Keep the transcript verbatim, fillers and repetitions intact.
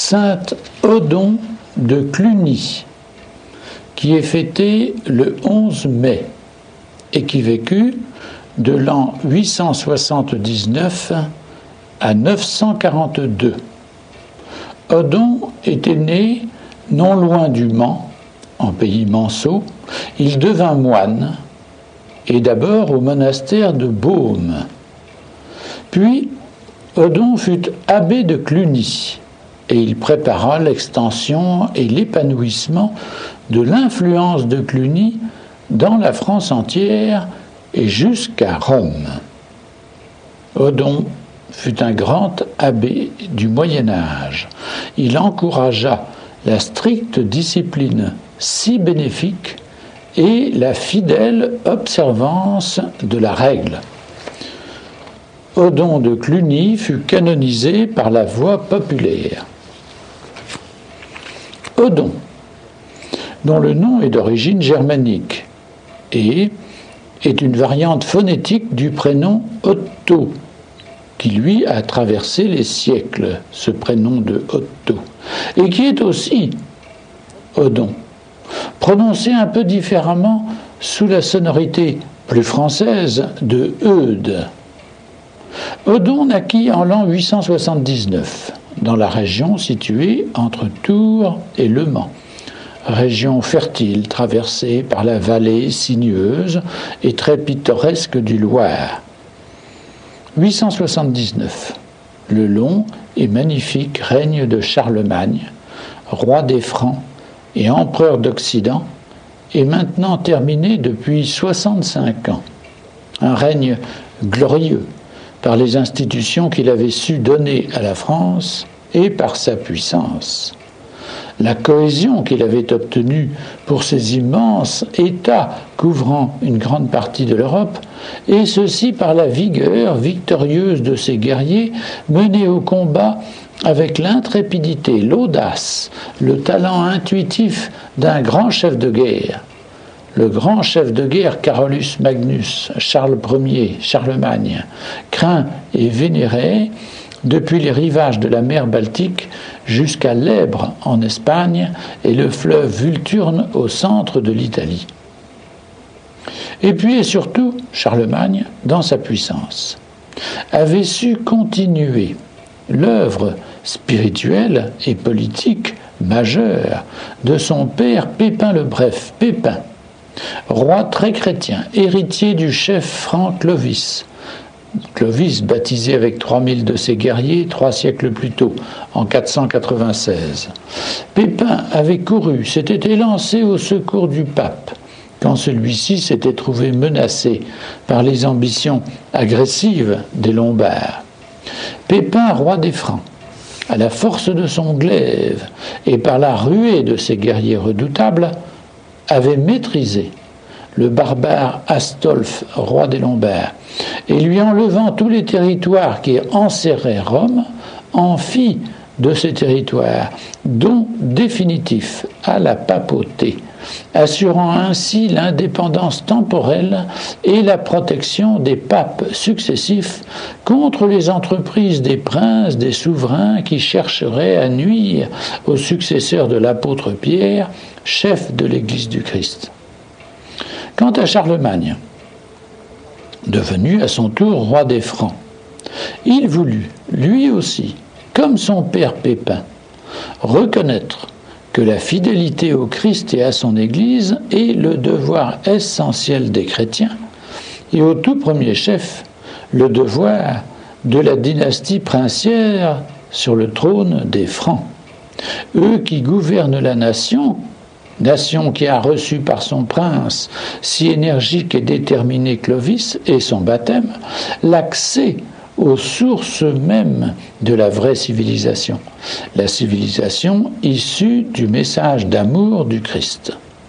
saint Odon de Cluny, qui est fêté le onze mai et qui vécut de l'an huit cent soixante-dix-neuf à neuf cent quarante-deux. Odon était né non loin du Mans, en pays manceau. Il devint moine, et d'abord au monastère de Baume. Puis, Odon fut abbé de Cluny, et il prépara l'extension et l'épanouissement de l'influence de Cluny dans la France entière et jusqu'à Rome. Odon fut un grand abbé du Moyen-Âge. Il encouragea la stricte discipline si bénéfique et la fidèle observance de la règle. Odon de Cluny fut canonisé par la voie populaire. Odon, dont le nom est d'origine germanique et est une variante phonétique du prénom Otto, qui lui a traversé les siècles, ce prénom de Otto, et qui est aussi Odon, prononcé un peu différemment sous la sonorité plus française de Eudes. Odon naquit en l'an huit cent soixante-dix-neuf, dans la région située entre Tours et Le Mans, région fertile traversée par la vallée sinueuse et très pittoresque du Loir. huit cent soixante-dix-neuf, le long et magnifique règne de Charlemagne, roi des Francs et empereur d'Occident, est maintenant terminé depuis soixante-cinq ans. Un règne glorieux par les institutions qu'il avait su donner à la France et par sa puissance. La cohésion qu'il avait obtenue pour ses immenses États couvrant une grande partie de l'Europe, et ceci par la vigueur victorieuse de ses guerriers menés au combat avec l'intrépidité, l'audace, le talent intuitif d'un grand chef de guerre. Le grand chef de guerre Carolus Magnus, Charles Ier, Charlemagne, craint et vénéré depuis les rivages de la mer Baltique jusqu'à l'Èbre en Espagne et le fleuve Vulturne au centre de l'Italie. Et puis et surtout, Charlemagne, dans sa puissance, avait su continuer l'œuvre spirituelle et politique majeure de son père Pépin le Bref, Pépin, roi très chrétien, héritier du chef franc Clovis. Clovis, baptisé avec trois mille de ses guerriers trois siècles plus tôt, en quatre cent quatre-vingt-seize. Pépin avait couru, s'était élancé au secours du pape, quand celui-ci s'était trouvé menacé par les ambitions agressives des Lombards. Pépin, roi des Francs, à la force de son glaive et par la ruée de ses guerriers redoutables, avait maîtrisé le barbare Astolphe, roi des Lombards, et lui enlevant tous les territoires qui enserraient Rome, en fit de ces territoires don définitif à la papauté, assurant ainsi l'indépendance temporelle et la protection des papes successifs contre les entreprises des princes, des souverains qui chercheraient à nuire aux successeurs de l'apôtre Pierre, chef de l'Église du Christ. Quant à Charlemagne, devenu à son tour roi des Francs, il voulut, lui aussi, comme son père Pépin, reconnaître que la fidélité au Christ et à son Église est le devoir essentiel des chrétiens, et au tout premier chef, le devoir de la dynastie princière sur le trône des Francs. Eux qui gouvernent la nation, nation qui a reçu par son prince, si énergique et déterminé Clovis, et son baptême, l'accès aux sources mêmes de la vraie civilisation, la civilisation issue du message d'amour du Christ.